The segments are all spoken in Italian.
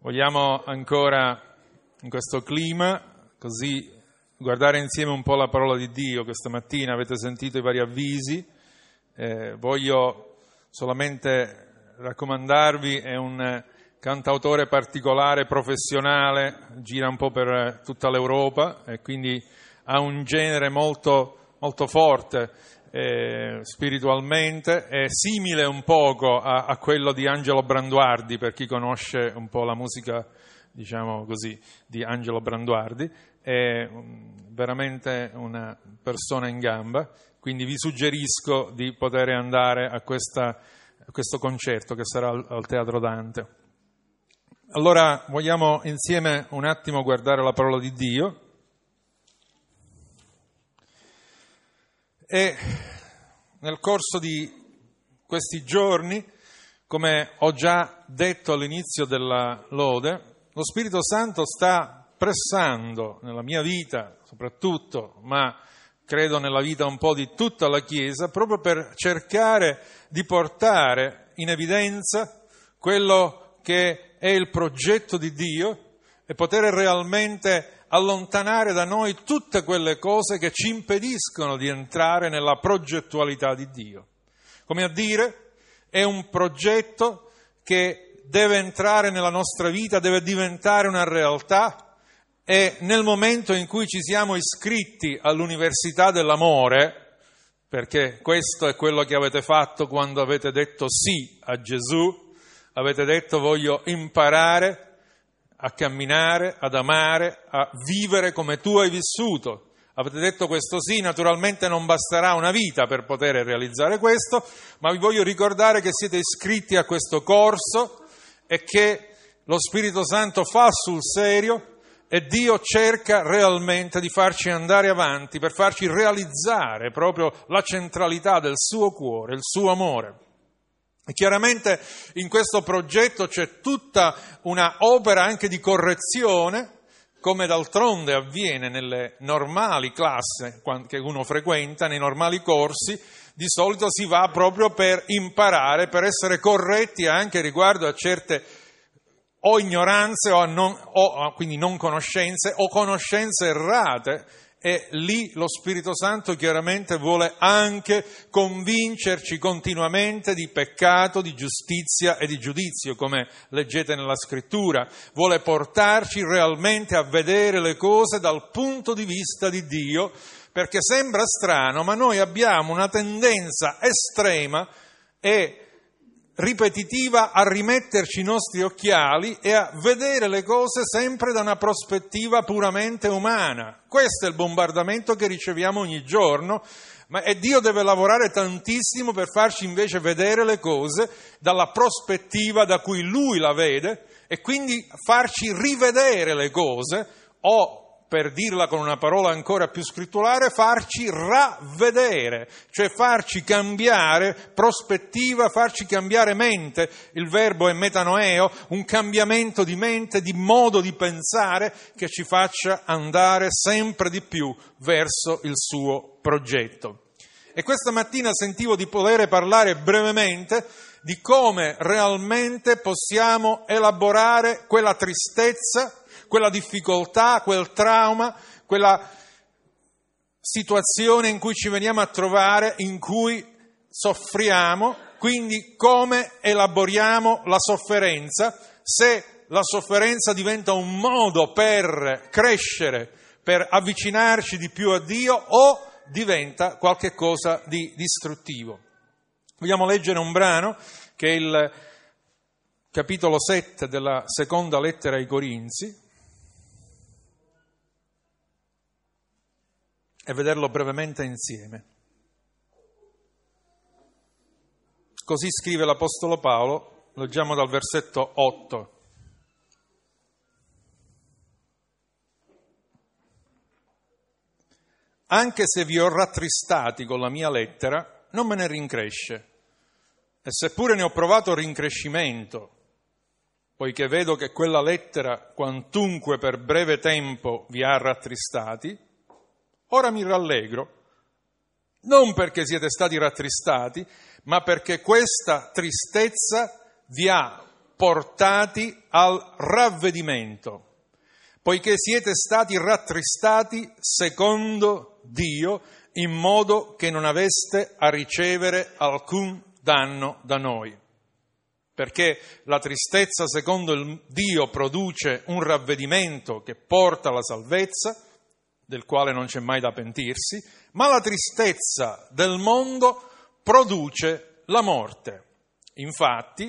Vogliamo ancora, in questo clima, così guardare insieme un po' la parola di Dio. Questa mattina avete sentito i vari avvisi. Voglio solamente raccomandarvi, è un cantautore particolare, professionale, gira un po' per tutta l'Europa e quindi ha un genere molto, molto forte spiritualmente, è simile un poco a quello di Angelo Branduardi, per chi conosce un po' la musica, diciamo così, di Angelo Branduardi. È veramente una persona in gamba, quindi vi suggerisco di poter andare a questo concerto che sarà al Teatro Dante. Allora vogliamo insieme un attimo guardare la parola di Dio e nel corso di questi giorni, come ho già detto all'inizio della lode, lo Spirito Santo sta pressando nella mia vita soprattutto, ma credo nella vita un po' di tutta la Chiesa, proprio per cercare di portare in evidenza quello che è il progetto di Dio e poter realmente allontanare da noi tutte quelle cose che ci impediscono di entrare nella progettualità di Dio. Come a dire, è un progetto che deve entrare nella nostra vita, deve diventare una realtà, e nel momento in cui ci siamo iscritti all'Università dell'Amore, perché questo è quello che avete fatto quando avete detto sì a Gesù, avete detto voglio imparare a camminare, ad amare, a vivere come tu hai vissuto. Avete detto questo sì, naturalmente non basterà una vita per poter realizzare questo, ma vi voglio ricordare che siete iscritti a questo corso e che lo Spirito Santo fa sul serio e Dio cerca realmente di farci andare avanti, per farci realizzare proprio la centralità del suo cuore, il suo amore. E chiaramente in questo progetto c'è tutta una opera anche di correzione, come d'altronde avviene nelle normali classi che uno frequenta, nei normali corsi. Di solito si va proprio per imparare, per essere corretti anche riguardo a certe o ignoranze quindi non conoscenze o conoscenze errate. E lì lo Spirito Santo chiaramente vuole anche convincerci continuamente di peccato, di giustizia e di giudizio, come leggete nella Scrittura. Vuole portarci realmente a vedere le cose dal punto di vista di Dio, perché sembra strano, ma noi abbiamo una tendenza estrema e ripetitiva a rimetterci i nostri occhiali e a vedere le cose sempre da una prospettiva puramente umana. Questo è il bombardamento che riceviamo ogni giorno, e Dio deve lavorare tantissimo per farci invece vedere le cose dalla prospettiva da cui Lui la vede e quindi farci rivedere le cose, o per dirla con una parola ancora più scritturale, farci ravvedere, cioè farci cambiare prospettiva, farci cambiare mente. Il verbo è metanoeo, un cambiamento di mente, di modo di pensare che ci faccia andare sempre di più verso il suo progetto. E questa mattina sentivo di poter parlare brevemente di come realmente possiamo elaborare quella tristezza, quella difficoltà, quel trauma, quella situazione in cui ci veniamo a trovare, in cui soffriamo, quindi come elaboriamo la sofferenza, se la sofferenza diventa un modo per crescere, per avvicinarci di più a Dio, o diventa qualche cosa di distruttivo. Vogliamo leggere un brano che è il capitolo 7 della seconda lettera ai Corinzi, e vederlo brevemente insieme. Così scrive l'Apostolo Paolo, leggiamo dal versetto 8. Anche se vi ho rattristati con la mia lettera, non me ne rincresce, e seppure ne ho provato rincrescimento, poiché vedo che quella lettera, quantunque per breve tempo vi ha rattristati, ora mi rallegro, non perché siete stati rattristati, ma perché questa tristezza vi ha portati al ravvedimento, poiché siete stati rattristati secondo Dio, in modo che non aveste a ricevere alcun danno da noi. Perché la tristezza secondo il Dio produce un ravvedimento che porta alla salvezza, del quale non c'è mai da pentirsi, ma la tristezza del mondo produce la morte. Infatti,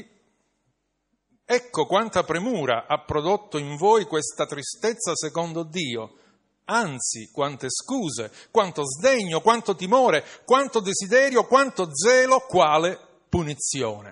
ecco quanta premura ha prodotto in voi questa tristezza secondo Dio, anzi, quante scuse, quanto sdegno, quanto timore, quanto desiderio, quanto zelo, quale punizione.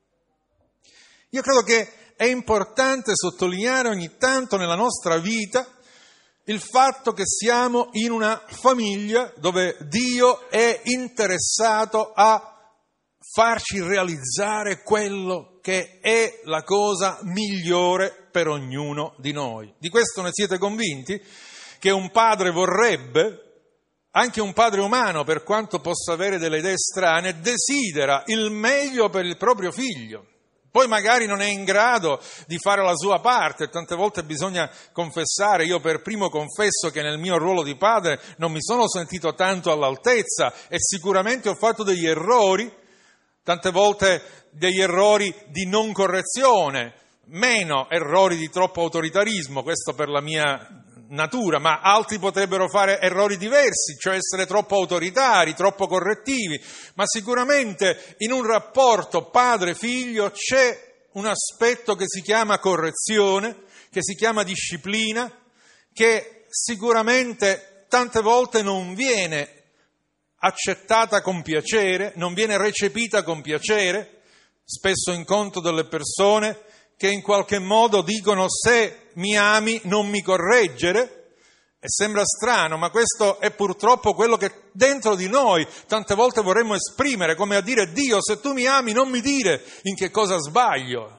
Io credo che è importante sottolineare ogni tanto nella nostra vita il fatto che siamo in una famiglia dove Dio è interessato a farci realizzare quello che è la cosa migliore per ognuno di noi. Di questo ne siete convinti? Che un padre vorrebbe, anche un padre umano, per quanto possa avere delle idee strane, desidera il meglio per il proprio figlio. Poi magari non è in grado di fare la sua parte, tante volte bisogna confessare, io per primo confesso che nel mio ruolo di padre non mi sono sentito tanto all'altezza e sicuramente ho fatto degli errori, tante volte degli errori di non correzione, meno errori di troppo autoritarismo, questo per la mia natura, ma altri potrebbero fare errori diversi, cioè essere troppo autoritari, troppo correttivi, ma sicuramente in un rapporto padre-figlio c'è un aspetto che si chiama correzione, che si chiama disciplina, che sicuramente tante volte non viene accettata con piacere, non viene recepita con piacere. Spesso incontro delle persone che in qualche modo dicono: se mi ami non mi correggere, e sembra strano, ma questo è purtroppo quello che dentro di noi tante volte vorremmo esprimere, come a dire: Dio, se tu mi ami non mi dire in che cosa sbaglio.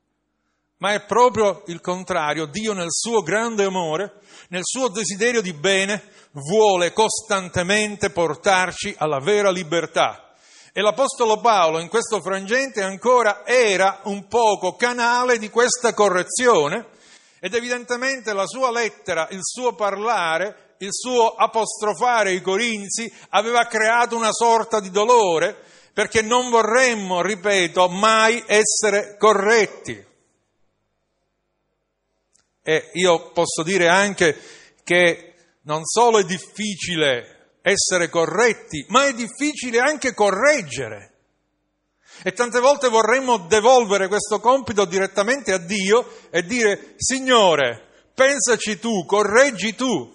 Ma è proprio il contrario. Dio nel suo grande amore, nel suo desiderio di bene, vuole costantemente portarci alla vera libertà. E l'Apostolo Paolo in questo frangente ancora era un poco canale di questa correzione, ed evidentemente la sua lettera, il suo parlare, il suo apostrofare i Corinzi aveva creato una sorta di dolore, perché non vorremmo, ripeto, mai essere corretti. E io posso dire anche che non solo è difficile essere corretti, ma è difficile anche correggere. E tante volte vorremmo devolvere questo compito direttamente a Dio e dire: Signore, pensaci tu, correggi tu.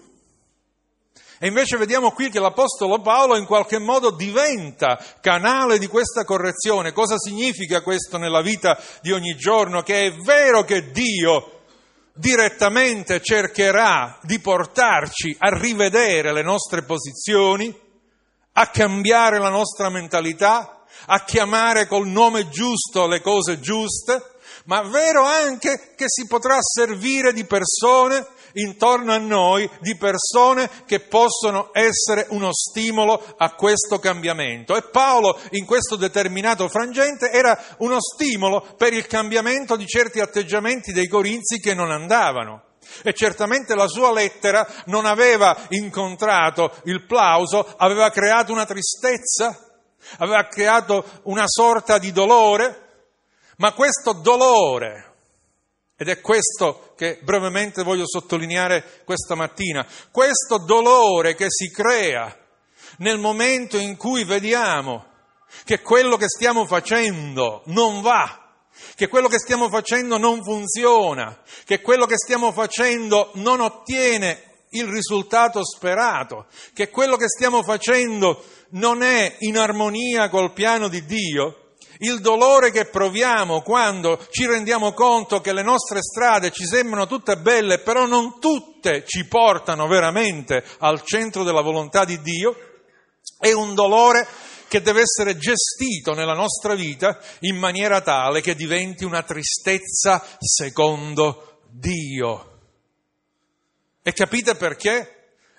E invece vediamo qui che l'Apostolo Paolo in qualche modo diventa canale di questa correzione. Cosa significa questo nella vita di ogni giorno? Che è vero che Dio direttamente cercherà di portarci a rivedere le nostre posizioni, a cambiare la nostra mentalità, a chiamare col nome giusto le cose giuste, ma è vero anche che si potrà servire di persone intorno a noi, di persone che possono essere uno stimolo a questo cambiamento. E Paolo in questo determinato frangente era uno stimolo per il cambiamento di certi atteggiamenti dei Corinzi che non andavano. E certamente la sua lettera non aveva incontrato il plauso, aveva creato una tristezza, aveva creato una sorta di dolore, ma questo dolore, ed è questo che brevemente voglio sottolineare questa mattina, questo dolore che si crea nel momento in cui vediamo che quello che stiamo facendo non va, che quello che stiamo facendo non funziona, che quello che stiamo facendo non ottiene il risultato sperato, che quello che stiamo facendo non è in armonia col piano di Dio. Il dolore che proviamo quando ci rendiamo conto che le nostre strade ci sembrano tutte belle, però non tutte ci portano veramente al centro della volontà di Dio, è un dolore che deve essere gestito nella nostra vita in maniera tale che diventi una tristezza secondo Dio. E capite perché?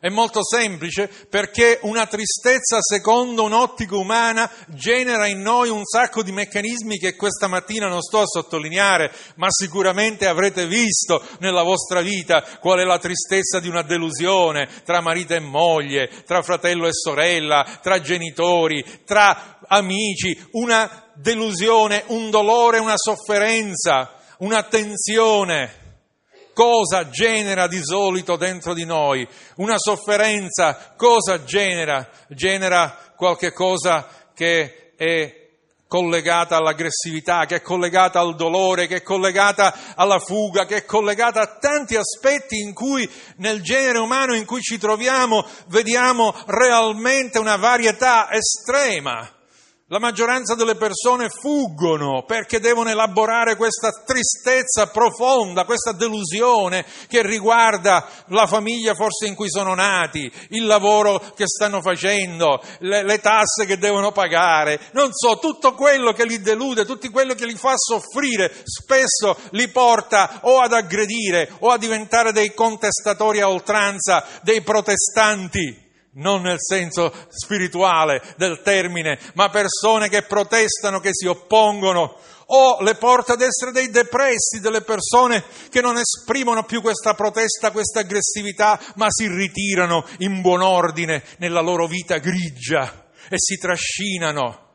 È molto semplice, perché una tristezza secondo un'ottica umana genera in noi un sacco di meccanismi che questa mattina non sto a sottolineare, ma sicuramente avrete visto nella vostra vita qual è la tristezza di una delusione tra marito e moglie, tra fratello e sorella, tra genitori, tra amici, una delusione, un dolore, una sofferenza, una tensione. Cosa genera di solito dentro di noi? Una sofferenza, cosa genera? Genera qualche cosa che è collegata all'aggressività, che è collegata al dolore, che è collegata alla fuga, che è collegata a tanti aspetti in cui nel genere umano in cui ci troviamo vediamo realmente una varietà estrema. La maggioranza delle persone fuggono perché devono elaborare questa tristezza profonda, questa delusione che riguarda la famiglia forse in cui sono nati, il lavoro che stanno facendo, le tasse che devono pagare, non so, tutto quello che li delude, tutto quello che li fa soffrire, spesso li porta o ad aggredire o a diventare dei contestatori a oltranza, dei protestanti. Non nel senso spirituale del termine, ma persone che protestano, che si oppongono, o le porta ad essere dei depressi, delle persone che non esprimono più questa protesta, questa aggressività, ma si ritirano in buon ordine nella loro vita grigia e si trascinano.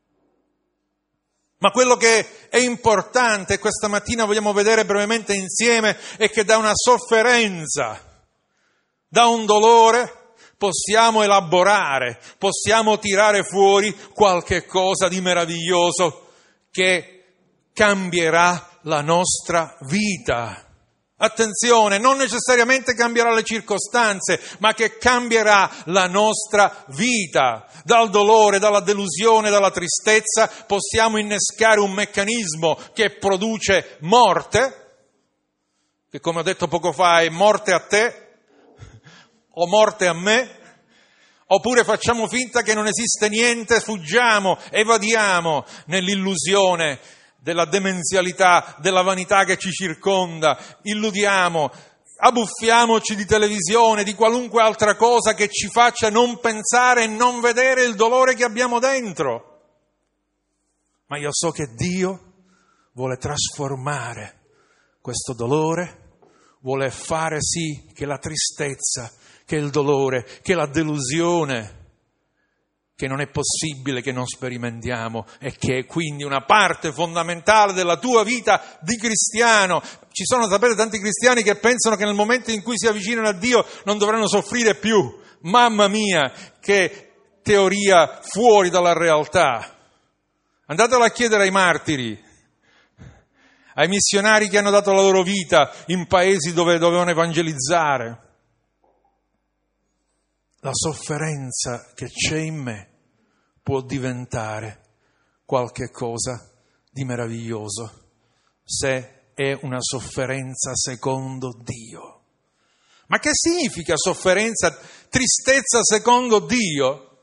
Ma quello che è importante, questa mattina vogliamo vedere brevemente insieme, è che da una sofferenza, da un dolore, possiamo elaborare, possiamo tirare fuori qualche cosa di meraviglioso che cambierà la nostra vita. Attenzione, non necessariamente cambierà le circostanze, ma che cambierà la nostra vita. Dal dolore, dalla delusione, dalla tristezza possiamo innescare un meccanismo che produce morte, che come ho detto poco fa è morte a te, o morte a me, oppure facciamo finta che non esiste niente, fuggiamo, evadiamo nell'illusione della demenzialità, della vanità che ci circonda, illudiamo, abbuffiamoci di televisione, di qualunque altra cosa che ci faccia non pensare e non vedere il dolore che abbiamo dentro. Ma io so che Dio vuole trasformare questo dolore, vuole fare sì che la tristezza, che il dolore, che la delusione, che non è possibile che non sperimentiamo e che è quindi una parte fondamentale della tua vita di cristiano. Ci sono, sapete, tanti cristiani che pensano che nel momento in cui si avvicinano a Dio non dovranno soffrire più. Mamma mia, che teoria fuori dalla realtà. Andatelo a chiedere ai martiri, ai missionari che hanno dato la loro vita in paesi dove dovevano evangelizzare. La sofferenza che c'è in me può diventare qualche cosa di meraviglioso se è una sofferenza secondo Dio. Ma che significa sofferenza, tristezza secondo Dio?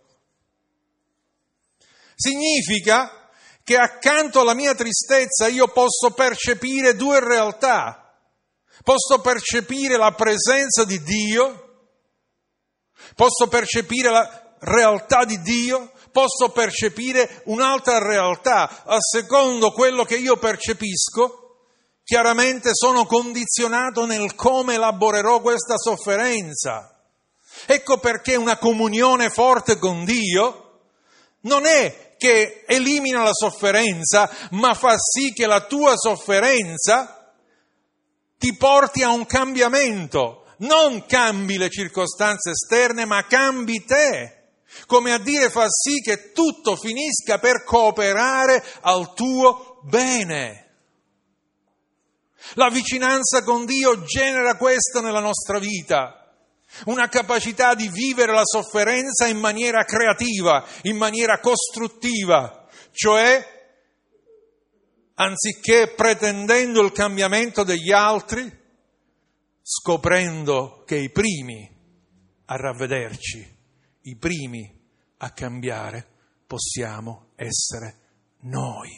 Significa che accanto alla mia tristezza io posso percepire due realtà. Posso percepire la presenza di Dio, posso percepire la realtà di Dio, posso percepire un'altra realtà. A secondo quello che io percepisco, chiaramente sono condizionato nel come elaborerò questa sofferenza. Ecco perché una comunione forte con Dio non è che elimina la sofferenza, ma fa sì che la tua sofferenza ti porti a un cambiamento. Non cambi le circostanze esterne, ma cambi te. Come a dire, fa sì che tutto finisca per cooperare al tuo bene. La vicinanza con Dio genera questo nella nostra vita. Una capacità di vivere la sofferenza in maniera creativa, in maniera costruttiva. Cioè, anziché pretendendo il cambiamento degli altri, scoprendo che i primi a ravvederci, i primi a cambiare, possiamo essere noi.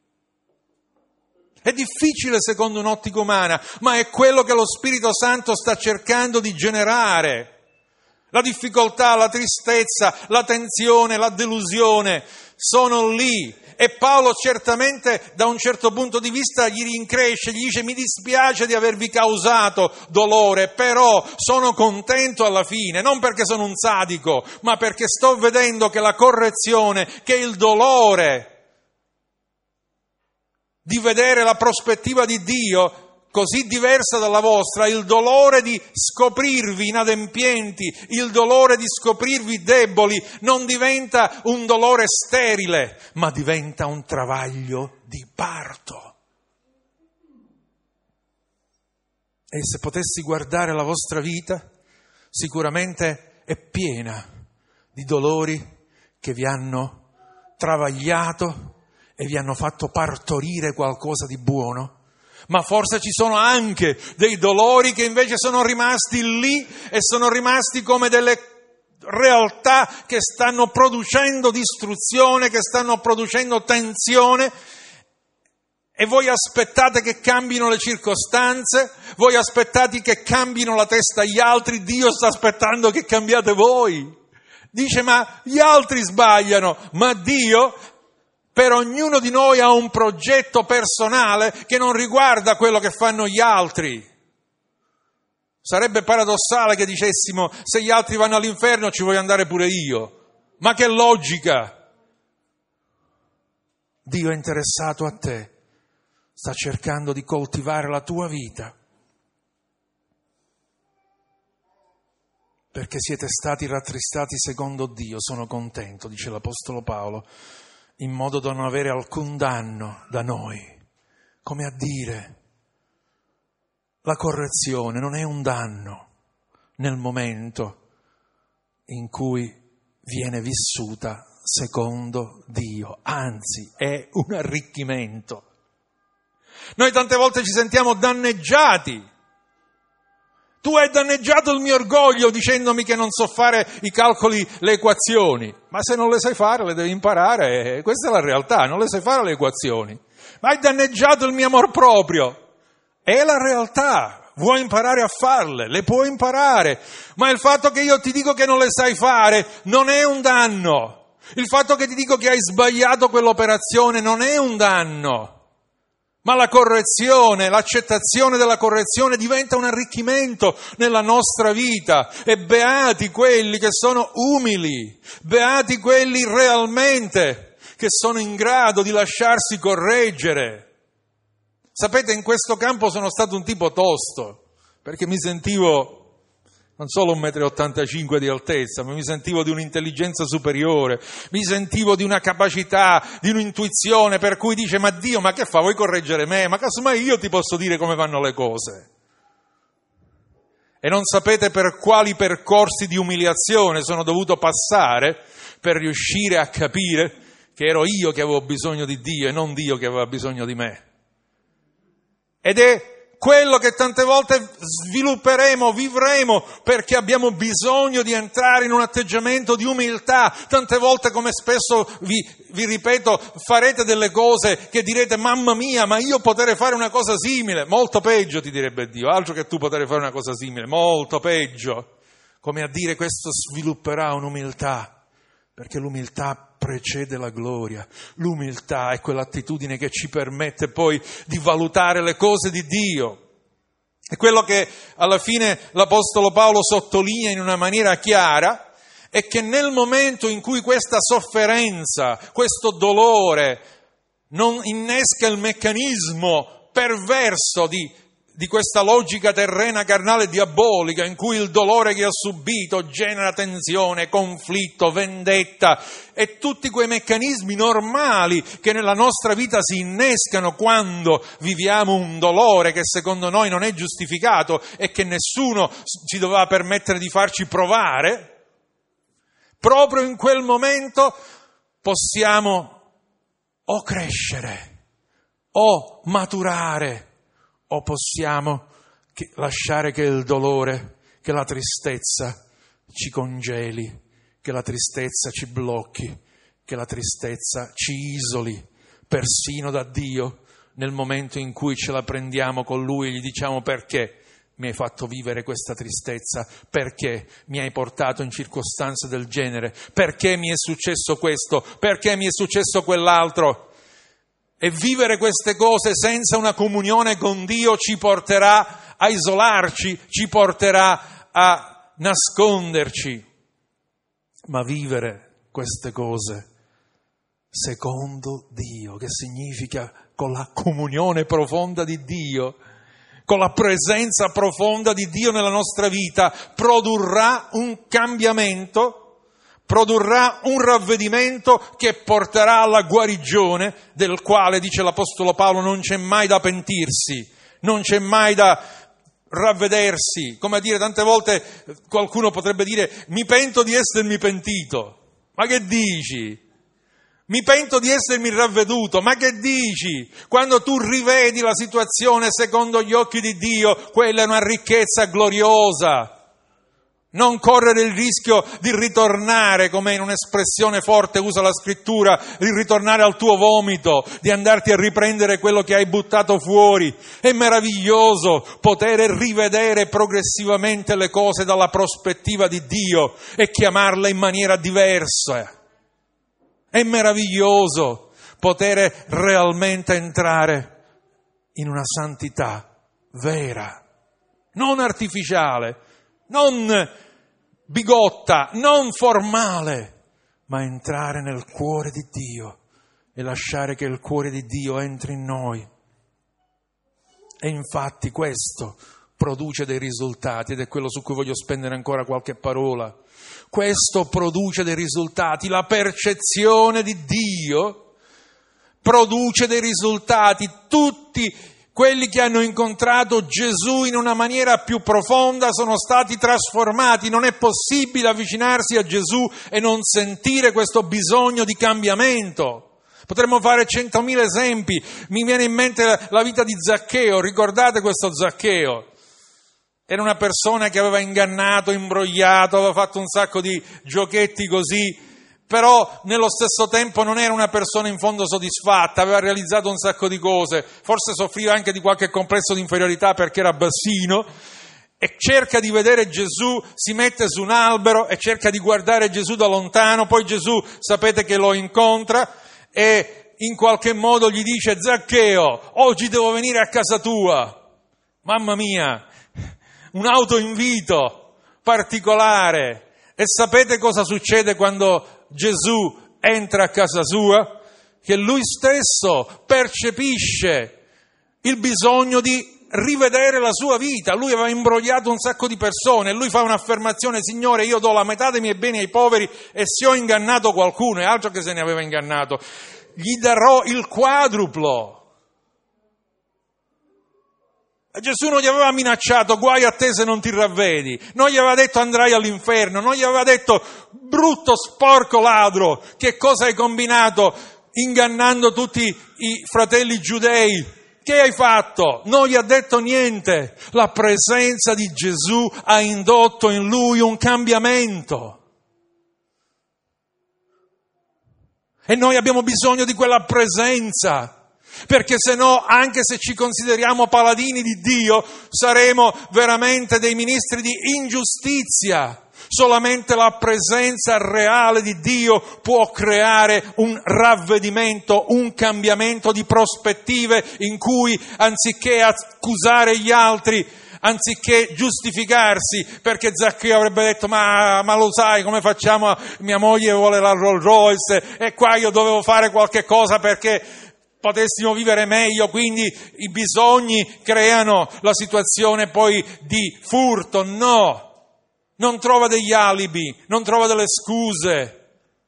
È difficile secondo un'ottica umana, ma è quello che lo Spirito Santo sta cercando di generare. La difficoltà, la tristezza, la tensione, la delusione sono lì. E Paolo certamente da un certo punto di vista gli rincresce, gli dice: mi dispiace di avervi causato dolore, però sono contento alla fine, non perché sono un sadico, ma perché sto vedendo che la correzione, che il dolore di vedere la prospettiva di Dio così diversa dalla vostra, il dolore di scoprirvi inadempienti, il dolore di scoprirvi deboli, non diventa un dolore sterile, ma diventa un travaglio di parto. E se potessi guardare la vostra vita, sicuramente è piena di dolori che vi hanno travagliato e vi hanno fatto partorire qualcosa di buono. Ma forse ci sono anche dei dolori che invece sono rimasti lì e sono rimasti come delle realtà che stanno producendo distruzione, che stanno producendo tensione, e voi aspettate che cambino le circostanze, voi aspettate che cambino la testa agli altri, Dio sta aspettando che cambiate voi. Dice: ma gli altri sbagliano, ma Dio per ognuno di noi ha un progetto personale che non riguarda quello che fanno gli altri. Sarebbe paradossale che dicessimo: se gli altri vanno all'inferno ci voglio andare pure io. Ma che logica! Dio è interessato a te, sta cercando di coltivare la tua vita, perché siete stati rattristati secondo Dio. Sono contento, dice l'Apostolo Paolo, in modo da non avere alcun danno da noi. Come a dire, la correzione non è un danno nel momento in cui viene vissuta secondo Dio, anzi è un arricchimento. Noi tante volte ci sentiamo danneggiati. Tu hai danneggiato il mio orgoglio dicendomi che non so fare i calcoli, le equazioni. Ma se non le sai fare, le devi imparare. Questa è la realtà, non le sai fare le equazioni. Ma hai danneggiato il mio amor proprio. È la realtà. Vuoi imparare a farle? Le puoi imparare. Ma il fatto che io ti dico che non le sai fare non è un danno. Il fatto che ti dico che hai sbagliato quell'operazione non è un danno. Ma la correzione, l'accettazione della correzione diventa un arricchimento nella nostra vita. E beati quelli che sono umili, beati quelli realmente che sono in grado di lasciarsi correggere. Sapete, in questo campo sono stato un tipo tosto, perché mi sentivo non solo 1,85 m di altezza, ma mi sentivo di un'intelligenza superiore, mi sentivo di una capacità, di un'intuizione, per cui dice: ma Dio, ma che fa, vuoi correggere me? Ma casomai io ti posso dire come vanno le cose. E non sapete per quali percorsi di umiliazione sono dovuto passare per riuscire a capire che ero io che avevo bisogno di Dio e non Dio che aveva bisogno di me. Ed è quello che tante volte svilupperemo, vivremo, perché abbiamo bisogno di entrare in un atteggiamento di umiltà. Tante volte, come spesso vi ripeto, farete delle cose che direte: mamma mia, ma io potrei fare una cosa simile. Molto peggio, ti direbbe Dio, altro che tu potrei fare una cosa simile, molto peggio. Come a dire, questo svilupperà un'umiltà, perché l'umiltà precede la gloria. L'umiltà è quell'attitudine che ci permette poi di valutare le cose di Dio. È quello che alla fine l'Apostolo Paolo sottolinea in una maniera chiara, è che nel momento in cui questa sofferenza, questo dolore non innesca il meccanismo perverso di questa logica terrena, carnale e diabolica, in cui il dolore che ha subito genera tensione, conflitto, vendetta e tutti quei meccanismi normali che nella nostra vita si innescano quando viviamo un dolore che secondo noi non è giustificato e che nessuno ci doveva permettere di farci provare, proprio in quel momento possiamo o crescere o maturare, o possiamo lasciare che il dolore, che la tristezza ci congeli, che la tristezza ci blocchi, che la tristezza ci isoli persino da Dio nel momento in cui ce la prendiamo con Lui e gli diciamo: perché mi hai fatto vivere questa tristezza? Perché mi hai portato in circostanze del genere? Perché mi è successo questo? Perché mi è successo quell'altro? E vivere queste cose senza una comunione con Dio ci porterà a isolarci, ci porterà a nasconderci. Ma vivere queste cose secondo Dio, che significa con la comunione profonda di Dio, con la presenza profonda di Dio nella nostra vita, produrrà un cambiamento, produrrà un ravvedimento che porterà alla guarigione, del quale, dice l'Apostolo Paolo, non c'è mai da pentirsi, non c'è mai da ravvedersi. Come a dire, tante volte qualcuno potrebbe dire: mi pento di essermi pentito. Ma che dici? Mi pento di essermi ravveduto, ma che dici? Quando tu rivedi la situazione secondo gli occhi di Dio, quella è una ricchezza gloriosa. Non correre il rischio di ritornare, come in un'espressione forte usa la Scrittura, di ritornare al tuo vomito, di andarti a riprendere quello che hai buttato fuori. È meraviglioso poter rivedere progressivamente le cose dalla prospettiva di Dio e chiamarle in maniera diversa. È meraviglioso poter realmente entrare in una santità vera, non artificiale, non bigotta, non formale, ma entrare nel cuore di Dio e lasciare che il cuore di Dio entri in noi. E infatti questo produce dei risultati, ed è quello su cui voglio spendere ancora qualche parola. Questo produce dei risultati, la percezione di Dio produce dei risultati. Tutti quelli che hanno incontrato Gesù in una maniera più profonda sono stati trasformati. Non è possibile avvicinarsi a Gesù e non sentire questo bisogno di cambiamento. Potremmo fare 100.000 esempi. Mi viene in mente la vita di Zaccheo. Ricordate questo Zaccheo? Era una persona che aveva ingannato, imbrogliato, aveva fatto un sacco di giochetti così, però nello stesso tempo non era una persona in fondo soddisfatta, aveva realizzato un sacco di cose, forse soffriva anche di qualche complesso di inferiorità perché era bassino, e cerca di vedere Gesù, si mette su un albero e cerca di guardare Gesù da lontano. Poi Gesù, sapete che lo incontra e in qualche modo gli dice: Zaccheo, oggi devo venire a casa tua. Mamma mia! Un autoinvito particolare. E sapete cosa succede quando Gesù entra a casa sua? Che lui stesso percepisce il bisogno di rivedere la sua vita. Lui aveva imbrogliato un sacco di persone e lui fa un'affermazione: Signore, io do la metà dei miei beni ai poveri, e se ho ingannato qualcuno, e altro che se ne aveva ingannato, gli darò il quadruplo. Gesù non gli aveva minacciato: guai a te se non ti ravvedi, non gli aveva detto andrai all'inferno, non gli aveva detto: brutto sporco ladro, che cosa hai combinato ingannando tutti i fratelli giudei, che hai fatto? Non gli ha detto niente. La presenza di Gesù ha indotto in lui un cambiamento. E noi abbiamo bisogno di quella presenza. Perché se no, anche se ci consideriamo paladini di Dio, saremo veramente dei ministri di ingiustizia. Solamente la presenza reale di Dio può creare un ravvedimento, un cambiamento di prospettive in cui, anziché accusare gli altri, anziché giustificarsi, perché Zaccheo avrebbe detto: ma lo sai come facciamo? Mia moglie vuole la Rolls Royce e qua io dovevo fare qualche cosa perché potessimo vivere meglio, quindi i bisogni creano la situazione poi di furto. No, non trova degli alibi, non trova delle scuse.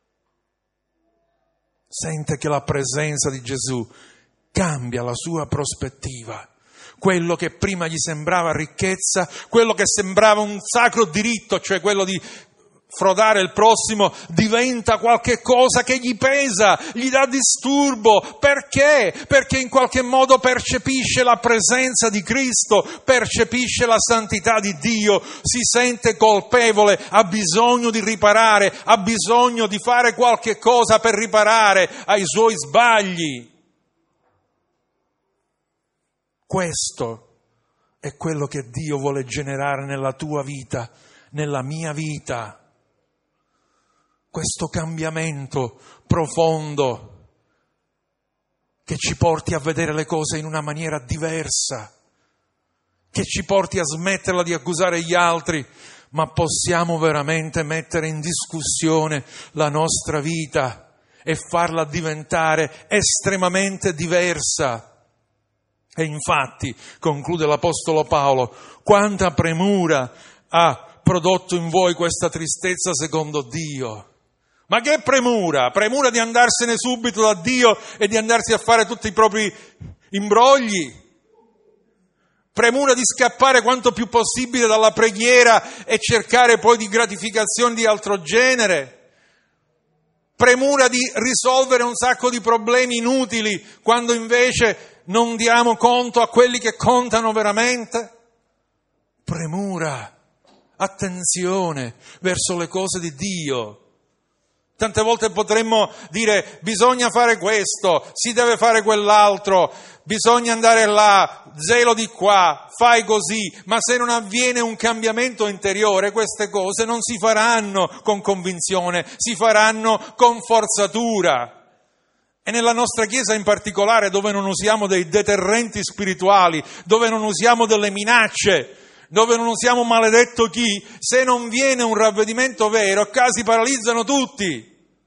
Sente che la presenza di Gesù cambia la sua prospettiva. Quello che prima gli sembrava ricchezza, quello che sembrava un sacro diritto, cioè quello di frodare il prossimo, diventa qualche cosa che gli pesa, gli dà disturbo. Perché? Perché in qualche modo percepisce la presenza di Cristo, percepisce la santità di Dio, si sente colpevole, ha bisogno di riparare, ha bisogno di fare qualche cosa per riparare ai suoi sbagli. Questo è quello che Dio vuole generare nella tua vita, nella mia vita. Questo cambiamento profondo che ci porti a vedere le cose in una maniera diversa, che ci porti a smetterla di accusare gli altri, ma possiamo veramente mettere in discussione la nostra vita e farla diventare estremamente diversa. E infatti, conclude l'Apostolo Paolo, quanta premura ha prodotto in voi questa tristezza secondo Dio. Ma che premura? Premura di andarsene subito da Dio e di andarsi a fare tutti i propri imbrogli? Premura di scappare quanto più possibile dalla preghiera e cercare poi di gratificazioni di altro genere? Premura di risolvere un sacco di problemi inutili quando invece non diamo conto a quelli che contano veramente? Premura, attenzione verso le cose di Dio. Tante volte potremmo dire bisogna fare questo, si deve fare quell'altro, bisogna andare là, zelo di qua, fai così, ma se non avviene un cambiamento interiore queste cose non si faranno con convinzione, si faranno con forzatura. E nella nostra Chiesa in particolare, dove non usiamo dei deterrenti spirituali, dove non usiamo delle minacce, dove non usiamo maledetto chi, se non viene un ravvedimento vero, casi paralizzano tutti.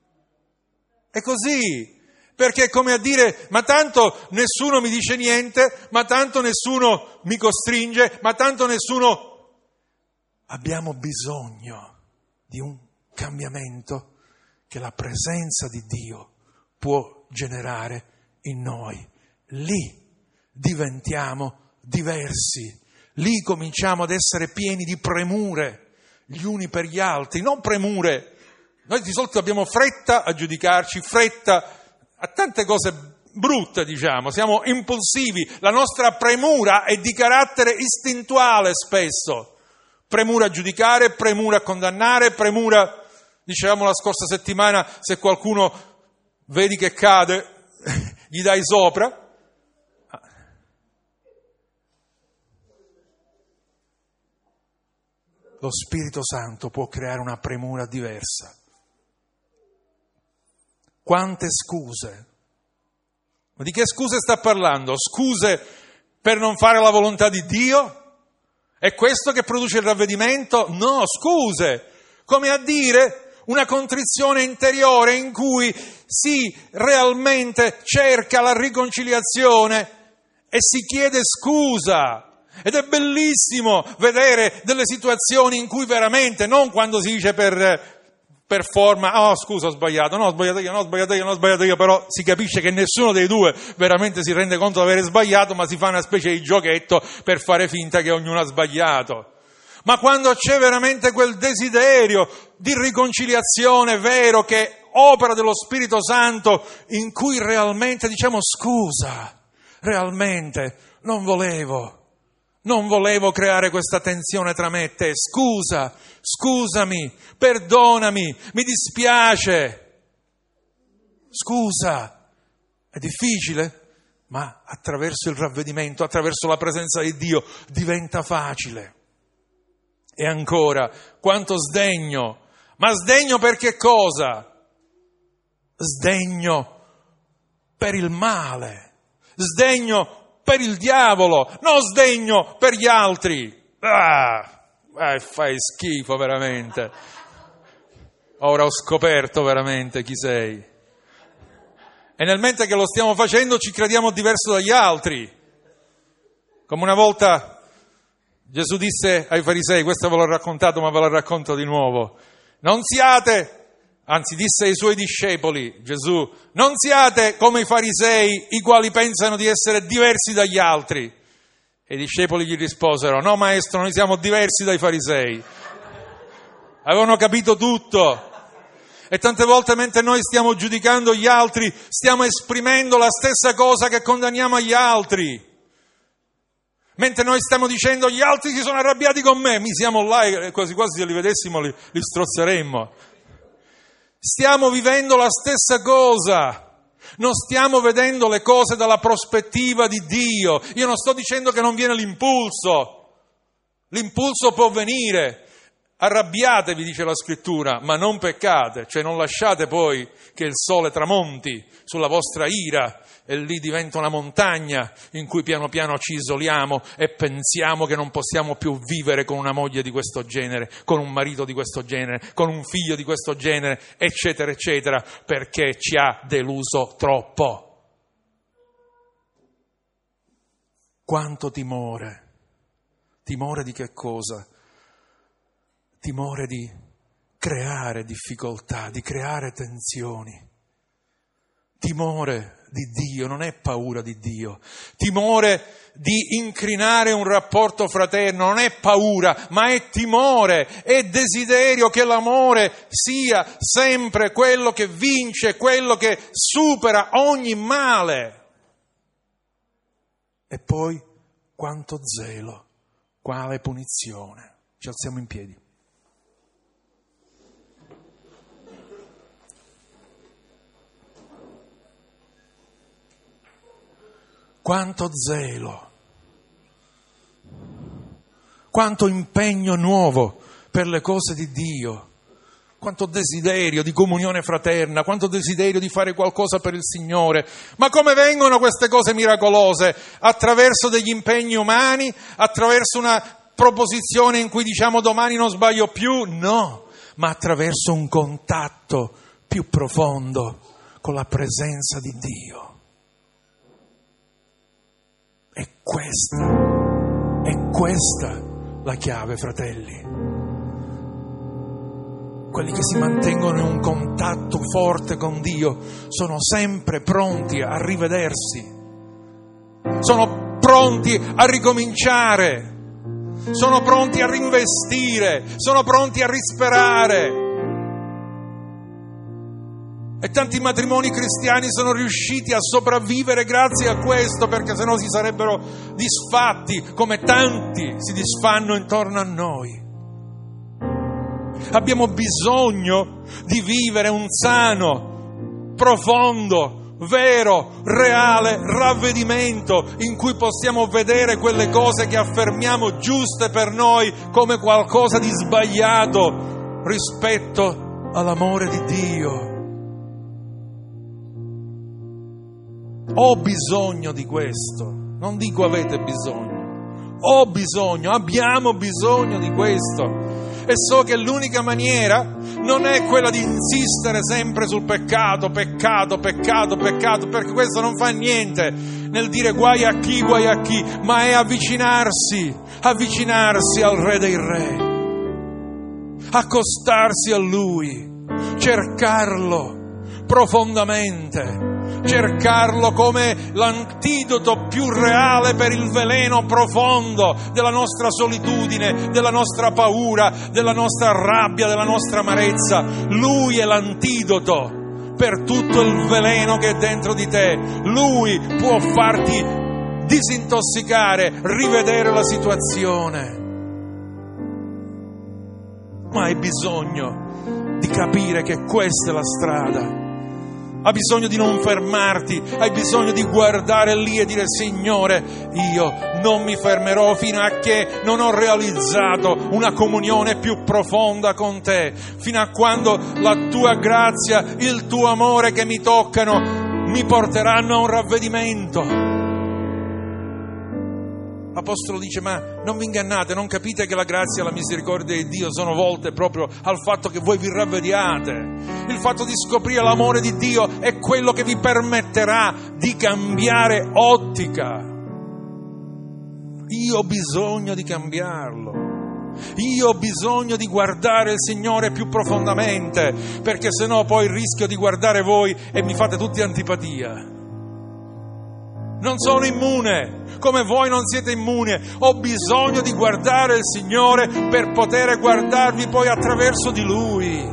È così, perché è come a dire, ma tanto nessuno mi dice niente, ma tanto nessuno mi costringe, ma tanto nessuno... Abbiamo bisogno di un cambiamento che la presenza di Dio può generare in noi. Lì diventiamo diversi, lì cominciamo ad essere pieni di premure gli uni per gli altri, non premure. Noi di solito abbiamo fretta a giudicarci, fretta a tante cose brutte, diciamo, siamo impulsivi, la nostra premura è di carattere istintuale spesso, premura a giudicare, premura a condannare, premura, dicevamo la scorsa settimana, se qualcuno vedi che cade, gli dai sopra. Lo Spirito Santo può creare una premura diversa. Quante scuse? Ma di che scuse sta parlando? Scuse per non fare la volontà di Dio? È questo che produce il ravvedimento? No, scuse! Come a dire una contrizione interiore in cui si realmente cerca la riconciliazione e si chiede scusa. Ed è bellissimo vedere delle situazioni in cui veramente, non quando si dice per forma, oh scusa ho sbagliato io, però si capisce che nessuno dei due veramente si rende conto di avere sbagliato, ma si fa una specie di giochetto per fare finta che ognuno ha sbagliato. Ma quando c'è veramente quel desiderio di riconciliazione vero che opera dello Spirito Santo, in cui realmente diciamo scusa, realmente non volevo creare questa tensione tra me e te, scusami, perdonami, mi dispiace, scusa. È difficile, ma attraverso il ravvedimento, attraverso la presenza di Dio diventa facile. E ancora, quanto sdegno, ma sdegno per che cosa? Sdegno per il male, sdegno per il diavolo, non sdegno per gli altri. Fai schifo veramente. Ora ho scoperto veramente chi sei. E nel mentre che lo stiamo facendo ci crediamo diverso dagli altri. Come una volta Gesù disse ai farisei, questo ve l'ho raccontato ma ve lo racconto di nuovo, disse ai suoi discepoli, Gesù, non siate come i farisei, i quali pensano di essere diversi dagli altri. E i discepoli gli risposero, no maestro, noi siamo diversi dai farisei. Avevano capito tutto. E tante volte mentre noi stiamo giudicando gli altri, stiamo esprimendo la stessa cosa che condanniamo agli altri. Mentre noi stiamo dicendo gli altri si sono arrabbiati con me, mi siamo là e quasi quasi se li vedessimo li strozzeremmo. Stiamo vivendo la stessa cosa. Non stiamo vedendo le cose dalla prospettiva di Dio. Io non sto dicendo che non viene l'impulso. L'impulso può venire. Arrabbiatevi, dice la Scrittura, ma non peccate. Cioè non lasciate poi che il sole tramonti sulla vostra ira e lì diventa una montagna in cui piano piano ci isoliamo e pensiamo che non possiamo più vivere con una moglie di questo genere, con un marito di questo genere, con un figlio di questo genere, eccetera, eccetera, perché ci ha deluso troppo. Quanto timore! Timore di che cosa? Timore di creare difficoltà, di creare tensioni. Timore di Dio, non è paura di Dio. Timore di incrinare un rapporto fraterno, non è paura, ma è timore, è desiderio che l'amore sia sempre quello che vince, quello che supera ogni male. E poi quanto zelo, quale punizione. Ci alziamo in piedi. Quanto zelo, quanto impegno nuovo per le cose di Dio, quanto desiderio di comunione fraterna, quanto desiderio di fare qualcosa per il Signore. Ma come vengono queste cose miracolose? Attraverso degli impegni umani? Attraverso una proposizione in cui diciamo domani non sbaglio più? No, ma attraverso un contatto più profondo con la presenza di Dio. È questa la chiave, fratelli. Quelli che si mantengono in un contatto forte con Dio sono sempre pronti a rivedersi, sono pronti a ricominciare, sono pronti a rinvestire, sono pronti a risperare. E tanti matrimoni cristiani sono riusciti a sopravvivere grazie a questo, perché sennò si sarebbero disfatti, come tanti si disfanno intorno a noi. Abbiamo bisogno di vivere un sano, profondo, vero, reale ravvedimento in cui possiamo vedere quelle cose che affermiamo giuste per noi come qualcosa di sbagliato rispetto all'amore di Dio. Ho bisogno di questo, non dico avete bisogno, ho bisogno, abbiamo bisogno di questo. E so che l'unica maniera non è quella di insistere sempre sul peccato, perché questo non fa niente nel dire guai a chi, ma è avvicinarsi al Re dei Re, accostarsi a Lui, cercarlo profondamente, cercarlo come l'antidoto più reale per il veleno profondo della nostra solitudine, della nostra paura, della nostra rabbia, della nostra amarezza. Lui è l'antidoto per tutto il veleno che è dentro di te. Lui può farti disintossicare, rivedere la situazione. Ma hai bisogno di capire che questa è la strada. Hai bisogno di non fermarti, hai bisogno di guardare lì e dire: Signore, io non mi fermerò fino a che non ho realizzato una comunione più profonda con Te, fino a quando la Tua grazia, il Tuo amore che mi toccano mi porteranno a un ravvedimento. L'Apostolo dice: ma non vi ingannate, non capite che la grazia e la misericordia di Dio sono volte proprio al fatto che voi vi ravvediate. Il fatto di scoprire l'amore di Dio è quello che vi permetterà di cambiare ottica. Io ho bisogno di cambiarlo. Io ho bisogno di guardare il Signore più profondamente, perché sennò poi rischio di guardare voi e mi fate tutti antipatia. Non sono immune, come voi non siete immuni. Ho bisogno di guardare il Signore per poter guardarvi poi attraverso di Lui.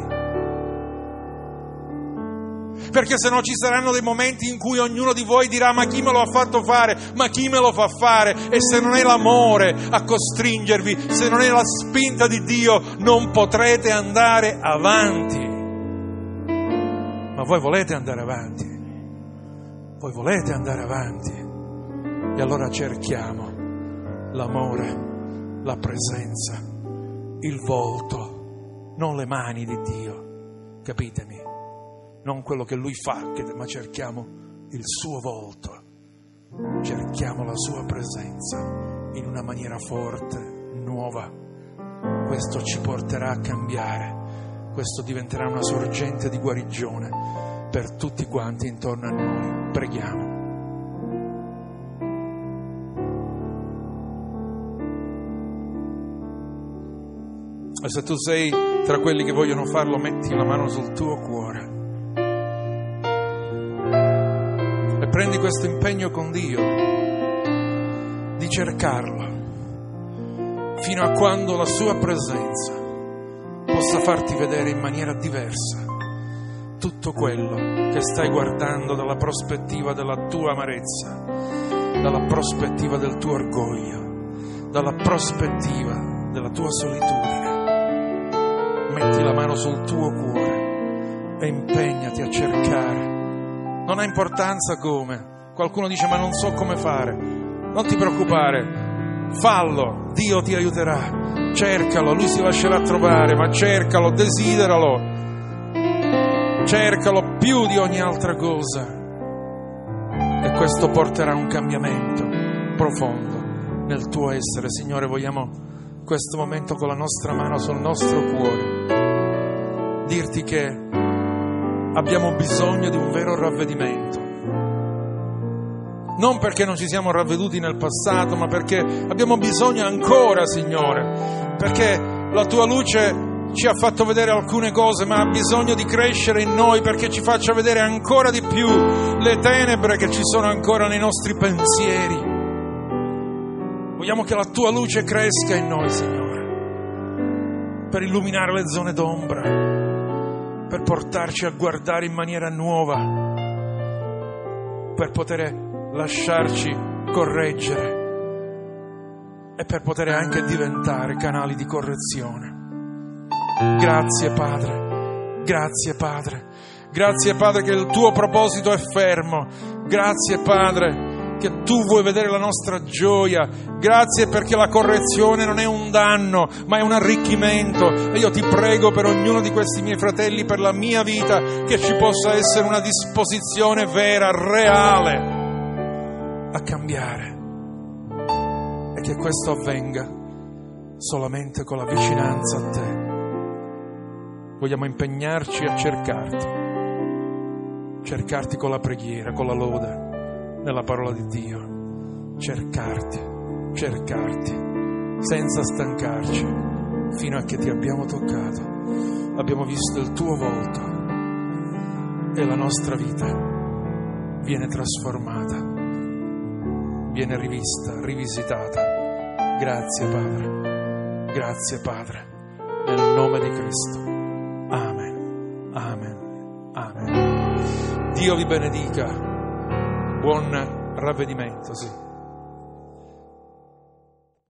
Perché se no ci saranno dei momenti in cui ognuno di voi dirà: ma chi me lo ha fatto fare? Ma chi me lo fa fare? E se non è l'amore a costringervi, se non è la spinta di Dio, non potrete andare avanti. Ma voi volete andare avanti? voi volete andare avanti, e allora cerchiamo l'amore, la presenza, il volto, non le mani di Dio, capitemi? Non quello che Lui fa, ma cerchiamo il suo volto, cerchiamo la sua presenza in una maniera forte, nuova. Questo ci porterà a cambiare, questo diventerà una sorgente di guarigione per tutti quanti intorno a noi. Preghiamo. E se tu sei tra quelli che vogliono farlo, metti la mano sul tuo cuore e prendi questo impegno con Dio di cercarlo fino a quando la sua presenza possa farti vedere in maniera diversa tutto quello che stai guardando dalla prospettiva della tua amarezza, dalla prospettiva del tuo orgoglio, dalla prospettiva della tua solitudine. Metti la mano sul tuo cuore e impegnati a cercare. Non ha importanza come. Qualcuno dice: ma non so come fare. Non ti preoccupare, fallo, Dio ti aiuterà. Cercalo, Lui si lascerà trovare, ma cercalo, desideralo, cercalo più di ogni altra cosa, e questo porterà un cambiamento profondo nel tuo essere. Signore, vogliamo questo momento con la nostra mano sul nostro cuore dirti che abbiamo bisogno di un vero ravvedimento, non perché non ci siamo ravveduti nel passato, ma perché abbiamo bisogno ancora, Signore, perché la tua luce ci ha fatto vedere alcune cose, ma ha bisogno di crescere in noi perché ci faccia vedere ancora di più le tenebre che ci sono ancora nei nostri pensieri. Vogliamo che la tua luce cresca in noi, Signore, per illuminare le zone d'ombra, per portarci a guardare in maniera nuova, per poter lasciarci correggere e per poter anche diventare canali di correzione. Grazie, Padre, grazie, Padre, grazie, Padre, che il tuo proposito è fermo. Grazie, Padre, che tu vuoi vedere la nostra gioia. Grazie perché la correzione non è un danno, ma è un arricchimento. E io ti prego per ognuno di questi miei fratelli, per la mia vita, che ci possa essere una disposizione vera, reale a cambiare, e che questo avvenga solamente con la vicinanza a te. Vogliamo impegnarci a cercarti con la preghiera, con la lode nella parola di Dio, cercarti, senza stancarci, fino a che ti abbiamo toccato, abbiamo visto il tuo volto e la nostra vita viene trasformata, viene rivista, rivisitata. Grazie, Padre, nel nome di Cristo. Amen, amen, amen. Dio vi benedica. Buon ravvedimento, sì.